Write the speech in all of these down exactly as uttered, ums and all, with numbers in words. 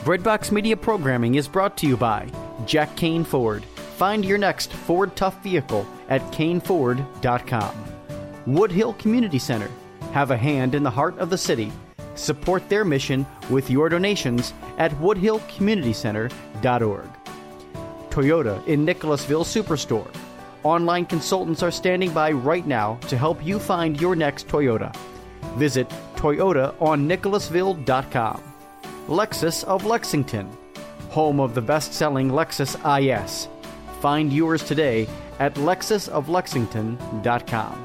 Breadbox Media programming is brought to you by Jack Kane Ford. Find your next Ford Tough vehicle at Kane Ford dot com. Woodhill Community Center. Have a hand in the heart of the city. Support their mission with your donations at woodhill community center dot org. Toyota in Nicholasville Superstore. Online consultants are standing by right now to help you find your next Toyota. Visit Toyota on Nicholasville dot com. Lexus of Lexington, home of the best-selling Lexus I S. Find yours today at lexus of lexington dot com.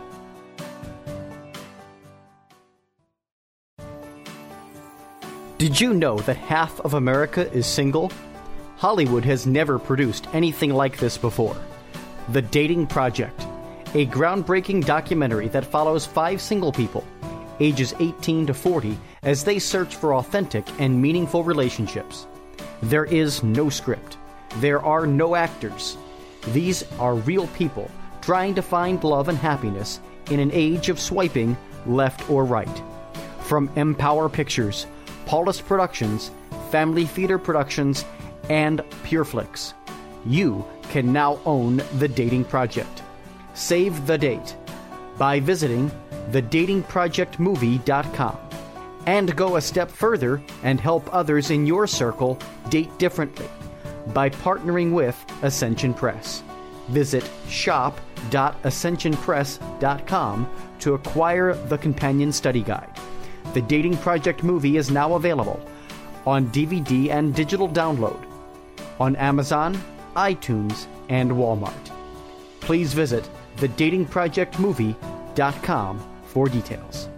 Did you know that half of America is single? Hollywood has never produced anything like this before. The Dating Project, a groundbreaking documentary that follows five single people, ages eighteen to forty, as they search for authentic and meaningful relationships. There is no script. There are no actors. These are real people trying to find love and happiness in an age of swiping left or right. From Empower Pictures, Paulus Productions, Family Theater Productions, and PureFlix, you can now own The Dating Project. Save the date by visiting the dating project movie dot com and go a step further and help others in your circle date differently by partnering with Ascension Press. Visit shop dot ascension press dot com to acquire the companion study guide. The Dating Project movie is now available on D V D and digital download on Amazon, iTunes, and Walmart. Please visit the dating project movie dot com for details.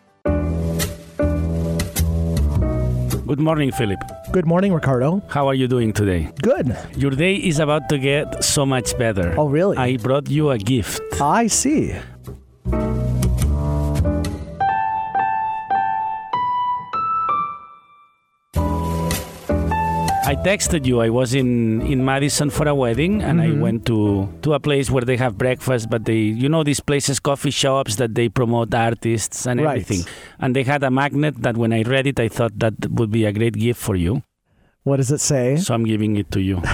Good morning, Philip. Good morning, Ricardo. How are you doing today? Good. Your day is about to get so much better. Oh, really? I brought you a gift. I see. I texted you. I was in, in Madison for a wedding, and mm-hmm. I went to, to a place where they have breakfast, but they, you know, these places, coffee shops that they promote artists and right. everything. And they had a magnet that when I read it, I thought that would be a great gift for you. What does it say? So I'm giving it to you.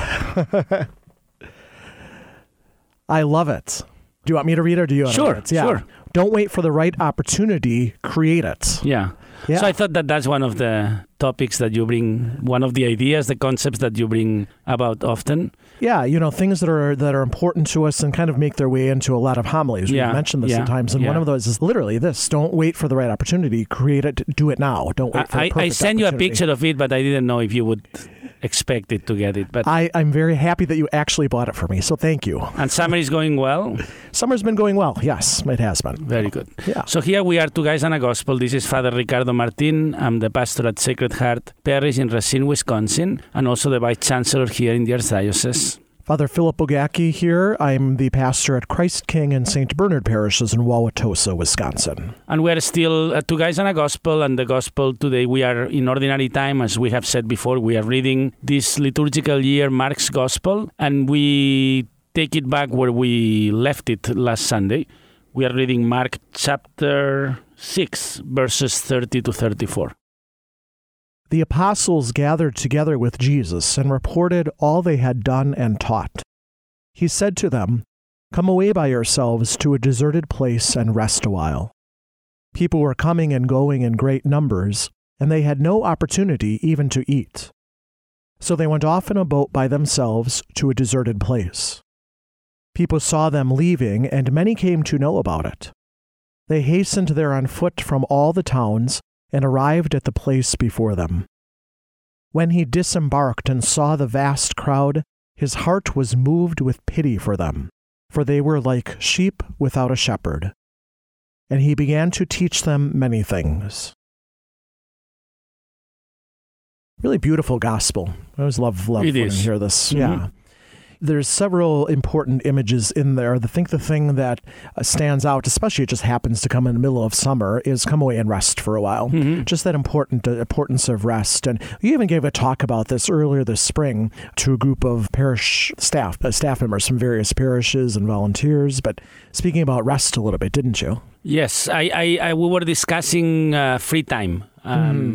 I love it. Do you want me to read it or do you want sure, to read it? Yeah. Sure. Don't wait for the right opportunity. Create it. Yeah. Yeah. So I thought that that's one of the topics that you bring, one of the ideas, the concepts that you bring about often. Yeah, you know, things that are that are important to us and kind of make their way into a lot of homilies. Yeah. We've mentioned this yeah. at times, and yeah. one of those is literally this: don't wait for the right opportunity, create it, do it now. Don't wait for I, the perfect I sent you a opportunity. picture of it, but I didn't know if you would expect it to get it. But I, I'm very happy that you actually bought it for me, so thank you. And summer is going well? Summer's been going well, yes, it has been. Very good. Yeah. So here we are, Two Guys and a Gospel. This is Father Ricardo Martin. I'm the pastor at Sacred Heart Parish in Racine, Wisconsin, and also the Vice Chancellor here in the Archdiocese. Father Philip Bogacki here. I'm the pastor at Christ King and Saint Bernard parishes in Wauwatosa, Wisconsin. And we are still uh, Two Guys and a Gospel, and the Gospel today we are in Ordinary Time. As we have said before, we are reading this liturgical year, Mark's Gospel, and we take it back where we left it last Sunday. We are reading Mark chapter six, verses thirty to thirty-four. The apostles gathered together with Jesus and reported all they had done and taught. He said to them, "Come away by yourselves to a deserted place and rest a while." People were coming and going in great numbers, and they had no opportunity even to eat. So they went off in a boat by themselves to a deserted place. People saw them leaving, and many came to know about it. They hastened there on foot from all the towns and arrived at the place before them. When he disembarked and saw the vast crowd, his heart was moved with pity for them, for they were like sheep without a shepherd. And he began to teach them many things. Really beautiful gospel. I always love, love when I hear this. Mm-hmm. Yeah. There's several important images in there. I think the thing that uh, stands out, especially it just happens to come in the middle of summer, is come away and rest for a while. Mm-hmm. Just that important uh, importance of rest. And you even gave a talk about this earlier this spring to a group of parish staff, uh, staff members from various parishes and volunteers. But speaking about rest a little bit, didn't you? Yes, I, I, I we were discussing uh, free time. Um, mm.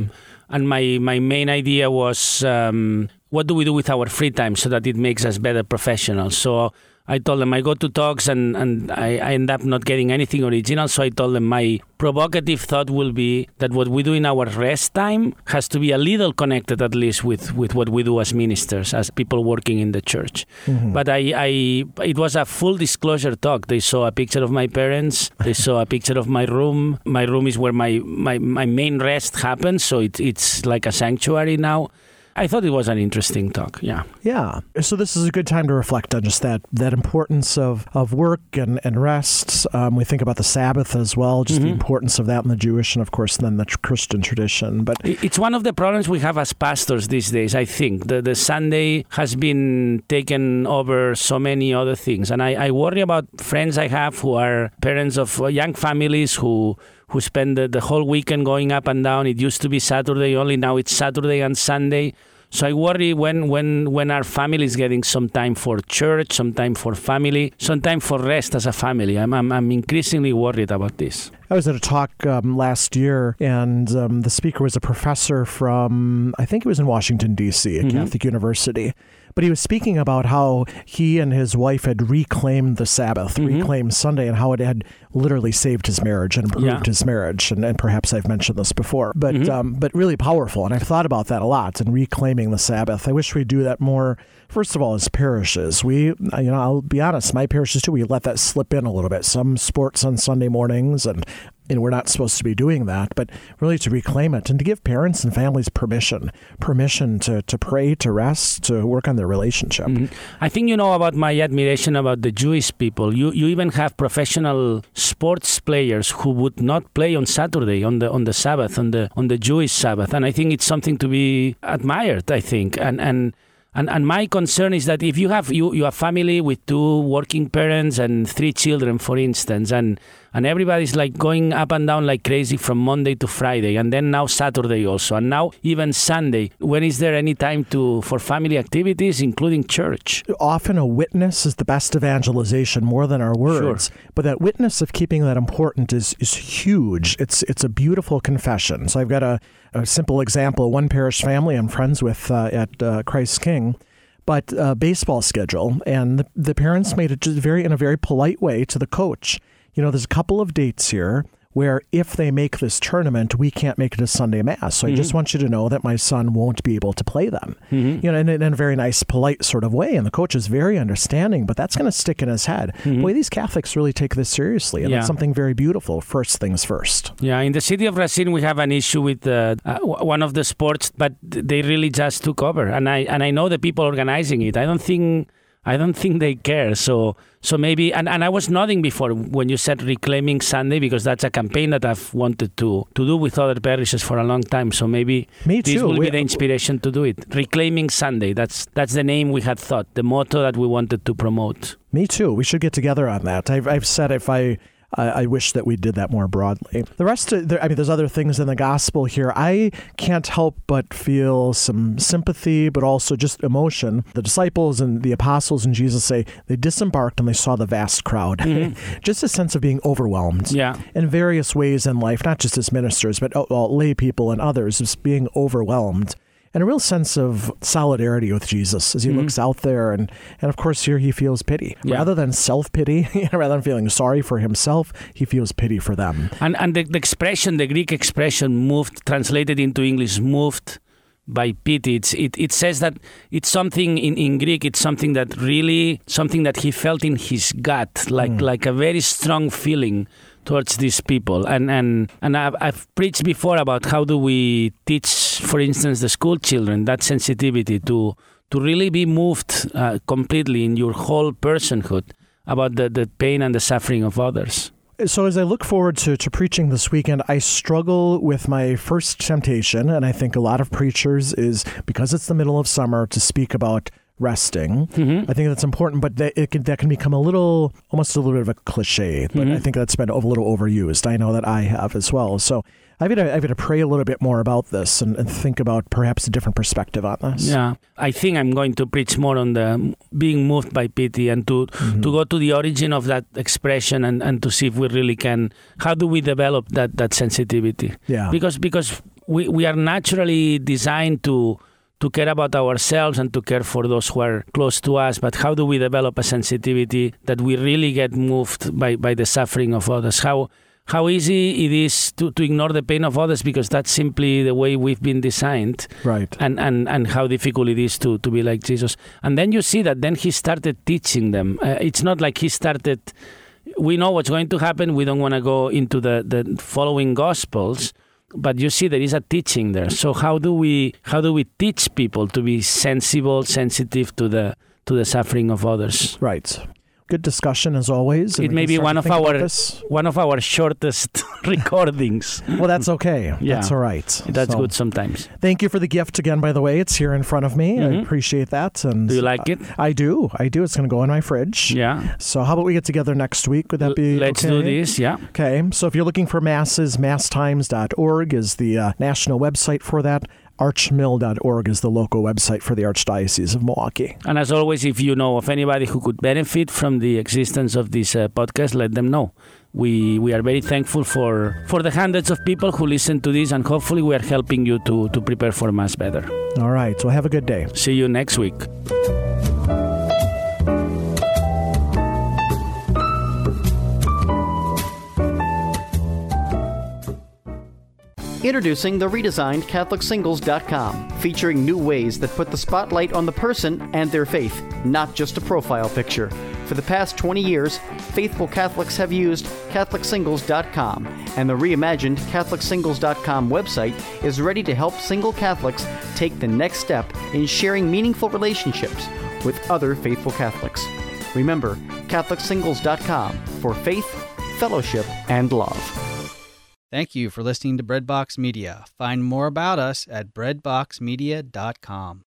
and my, my main idea was um, what do we do with our free time so that it makes us better professionals. So I told them I go to talks and, and I, I end up not getting anything original. So I told them my provocative thought will be that what we do in our rest time has to be a little connected at least with, with what we do as ministers, as people working in the church. Mm-hmm. But I, I, it was a full disclosure talk. They saw a picture of my parents. They saw a picture of my room. My room is where my, my, my main rest happens. So it, it's like a sanctuary now. I thought it was an interesting talk, yeah. Yeah. So this is a good time to reflect on just that that importance of, of work and, and rest. Um, we think about the Sabbath as well, just mm-hmm. the importance of that in the Jewish and, of course, then the Christian tradition. But it's one of the problems we have as pastors these days, I think. The, the Sunday has been taken over so many other things. And I, I worry about friends I have who are parents of young families who... who spend the, the whole weekend going up and down. It used to be Saturday only, now it's Saturday and Sunday. So I worry when, when, when our family is getting some time for church, some time for family, some time for rest as a family. I'm, I'm, I'm increasingly worried about this. I was at a talk um, last year, and um, the speaker was a professor from, I think it was in Washington, D C, at mm-hmm. Catholic University. But he was speaking about how he and his wife had reclaimed the Sabbath, mm-hmm. reclaimed Sunday, and how it had literally saved his marriage and improved yeah. his marriage. And, and perhaps I've mentioned this before, but mm-hmm. um, but really powerful. And I've thought about that a lot, and reclaiming the Sabbath. I wish we'd do that more. First of all, as parishes, we, you know, I'll be honest, my parishes too, we let that slip in a little bit. Some sports on Sunday mornings, and and we're not supposed to be doing that, but really to reclaim it and to give parents and families permission, permission to, to pray, to rest, to work on their relationship. Mm-hmm. I think you know about my admiration about the Jewish people. You you even have professional sports players who would not play on Saturday, on the on the Sabbath, on the on the Jewish Sabbath, and I think it's something to be admired. I think, and and. And and my concern is that if you have you, you have family with two working parents and three children, for instance, and and everybody's like going up and down like crazy from Monday to Friday, and then now Saturday also, and now even Sunday. When is there any time to for family activities, including church? Often a witness is the best evangelization, more than our words. Sure. But that witness of keeping that important is is huge. It's it's a beautiful confession. So I've got a, a simple example. One parish family I'm friends with uh, at uh, Christ King, but uh, baseball schedule, and the, the parents made it just very in a very polite way to the coach. You know, there's a couple of dates here where if they make this tournament, we can't make it a Sunday Mass. So mm-hmm. I just want you to know that my son won't be able to play them. Mm-hmm. You know, in, in a very nice, polite sort of way. And the coach is very understanding, but that's going to stick in his head. Mm-hmm. Boy, these Catholics really take this seriously. And yeah. it's something very beautiful. First things first. Yeah, in the city of Racine, we have an issue with uh, uh, one of the sports, but they really just took over. And I and I know the people organizing it. I don't think... I don't think they care. So so maybe, and, and I was nodding before when you said Reclaiming Sunday, because that's a campaign that I've wanted to, to do with other parishes for a long time. So maybe Me this too. will we, be the inspiration to do it. Reclaiming Sunday, that's that's the name we had thought, the motto that we wanted to promote. Me too. We should get together on that. I've, I've said if I... I wish that we did that more broadly. The rest of, I mean, there's other things in the gospel here. I can't help but feel some sympathy, but also just emotion. The disciples and the apostles and Jesus say they disembarked and they saw the vast crowd. Mm-hmm. Just a sense of being overwhelmed yeah. in various ways in life, not just as ministers, but well, lay people and others, just being overwhelmed. And a real sense of solidarity with Jesus as he mm-hmm. looks out there. And, and of course, here he feels pity. Yeah. Rather than self-pity, rather than feeling sorry for himself, he feels pity for them. And and the, the expression, the Greek expression, moved, translated into English, moved by pity. It's, it, it says that it's something in, in Greek, it's something that really, something that he felt in his gut, like mm. like a very strong feeling towards these people. And and, and I've, I've preached before about how do we teach, for instance, the school children, that sensitivity to to really be moved uh, completely in your whole personhood about the, the pain and the suffering of others. So as I look forward to, to preaching this weekend, I struggle with my first temptation, and I think a lot of preachers is, because it's the middle of summer, to speak about resting. Mm-hmm. I think that's important, but that, it can, that can become a little, almost a little bit of a cliche, but mm-hmm. I think that's been a little overused. I know that I have as well. So I've got to, I've got to pray a little bit more about this and, and think about perhaps a different perspective on this. Yeah, I think I'm going to preach more on the being moved by pity and to, mm-hmm. to go to the origin of that expression and, and to see if we really can, how do we develop that, that sensitivity? Yeah. Because, because we, we are naturally designed to to care about ourselves and to care for those who are close to us. But how do we develop a sensitivity that we really get moved by, by the suffering of others? How how easy it is to, to ignore the pain of others because that's simply the way we've been designed. Right. And, and, and how difficult it is to, to be like Jesus. And then you see that then he started teaching them. Uh, it's not like he started... We know what's going to happen. We don't want to go into the, the following Gospels. But you see there is a teaching there. So how do we how do we teach people to be sensible, sensitive to the to the suffering of others? Right. Good discussion as always. It may be one of our one of our shortest recordings. Well, that's okay. Yeah. That's all right. That's so, good sometimes. Thank you for the gift again, by the way. It's here in front of me. Mm-hmm. I appreciate that. And do you like it? I do. I do. It's going to go in my fridge. Yeah. So how about we get together next week? Would that be Let's okay? do this, yeah. Okay. So if you're looking for masses, mass times dot org is the uh, national website for that. archmill dot org is the local website for the Archdiocese of Milwaukee. And as always, if you know of anybody who could benefit from the existence of this uh, podcast, let them know. We we are very thankful for, for the hundreds of people who listen to this, and hopefully we are helping you to, to prepare for Mass better. All right. So have a good day. See you next week. Introducing the redesigned Catholic Singles dot com, featuring new ways that put the spotlight on the person and their faith, not just a profile picture. For the past twenty years, faithful Catholics have used Catholic Singles dot com, and the reimagined Catholic Singles dot com website is ready to help single Catholics take the next step in sharing meaningful relationships with other faithful Catholics. Remember, Catholic Singles dot com for faith, fellowship, and love. Thank you for listening to Breadbox Media. Find more about us at breadbox media dot com.